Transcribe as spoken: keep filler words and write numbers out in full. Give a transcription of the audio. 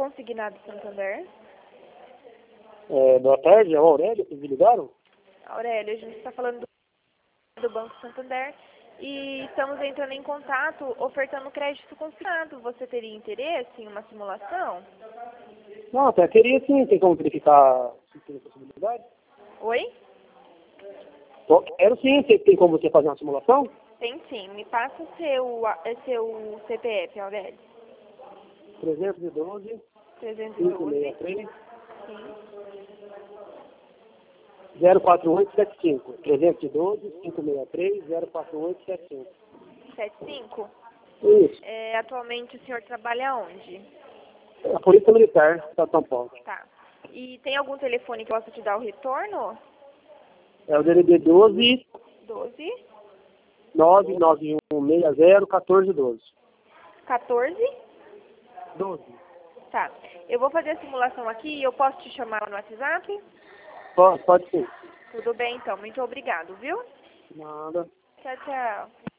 Consignado Santander. É, boa tarde, é o Aurélio, vocês me ligaram? Aurélio, a gente está falando do, do Banco Santander e estamos entrando em contato ofertando crédito consignado. Você teria interesse em uma simulação? Não, até queria sim, tem como verificar se tem possibilidade? Oi? Tô- Quero sim, tem, tem como você fazer uma simulação? Tem sim. Me passa o seu, a- seu C P F, Aurélio. trezentos e doze, trezentos e cinco doze. seis três, Sim. zero quatro oito sete cinco. trezentos e doze, cinco seis três, zero quatro oito sete cinco. setenta e cinco. Isso, É, atualmente o senhor trabalha onde? a Polícia Militar de São Paulo. Tá. E tem algum telefone que possa te dar o retorno? É o D D D doze, doze. nove nove um seis zero, um quatro um doze. quatorze. doze. Tá. Eu vou fazer a simulação aqui e eu posso te chamar no WhatsApp? Pode, pode sim. Tudo bem, então. Muito obrigado, viu? Nada. Tchau, tchau.